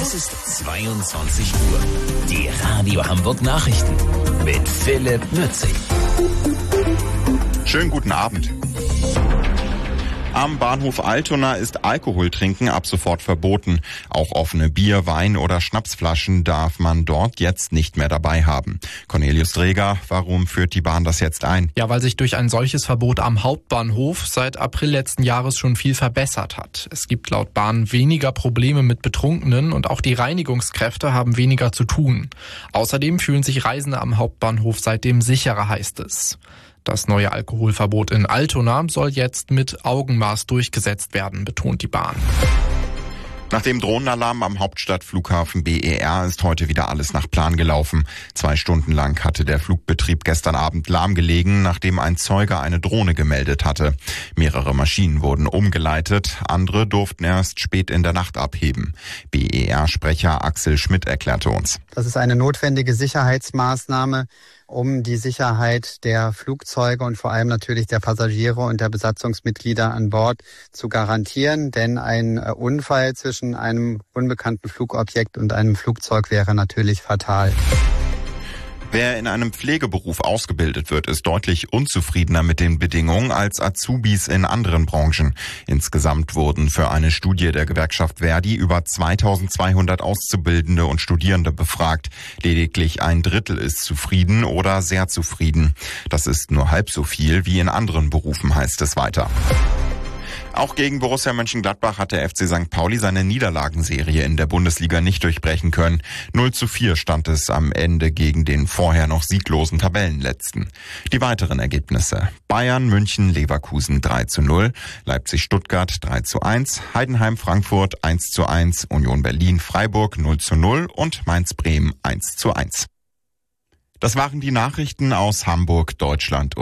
Es ist 22 Uhr. Die Radio Hamburg Nachrichten mit Philipp Mützig. Schönen guten Abend. Am Bahnhof Altona ist Alkoholtrinken ab sofort verboten. Auch offene Bier-, Wein- oder Schnapsflaschen darf man dort jetzt nicht mehr dabei haben. Cornelius Dreger, warum führt die Bahn das jetzt ein? Ja, weil sich durch ein solches Verbot am Hauptbahnhof seit April letzten Jahres schon viel verbessert hat. Es gibt laut Bahn weniger Probleme mit Betrunkenen und auch die Reinigungskräfte haben weniger zu tun. Außerdem fühlen sich Reisende am Hauptbahnhof seitdem sicherer, heißt es. Das neue Alkoholverbot in Altona soll jetzt mit Augenmaß durchgesetzt werden, betont die Bahn. Nach dem Drohnenalarm am Hauptstadtflughafen BER ist heute wieder alles nach Plan gelaufen. 2 Stunden lang hatte der Flugbetrieb gestern Abend lahmgelegen, nachdem ein Zeuge eine Drohne gemeldet hatte. Mehrere Maschinen wurden umgeleitet, andere durften erst spät in der Nacht abheben. BER-Sprecher Axel Schmidt erklärte uns: Das ist eine notwendige Sicherheitsmaßnahme, um die Sicherheit der Flugzeuge und vor allem natürlich der Passagiere und der Besatzungsmitglieder an Bord zu garantieren. Denn ein Unfall zwischen einem unbekannten Flugobjekt und einem Flugzeug wäre natürlich fatal. Wer in einem Pflegeberuf ausgebildet wird, ist deutlich unzufriedener mit den Bedingungen als Azubis in anderen Branchen. Insgesamt wurden für eine Studie der Gewerkschaft Verdi über 2200 Auszubildende und Studierende befragt. Lediglich 1/3 ist zufrieden oder sehr zufrieden. Das ist nur halb so viel wie in anderen Berufen, heißt es weiter. Auch gegen Borussia Mönchengladbach hat der FC St. Pauli seine Niederlagenserie in der Bundesliga nicht durchbrechen können. 0:4 stand es am Ende gegen den vorher noch sieglosen Tabellenletzten. Die weiteren Ergebnisse: Bayern, München, Leverkusen 3:0, Leipzig-Stuttgart 3:1, Heidenheim-Frankfurt 1:1, Union Berlin-Freiburg 0:0 und Mainz-Bremen 1:1. Das waren die Nachrichten aus Hamburg, Deutschland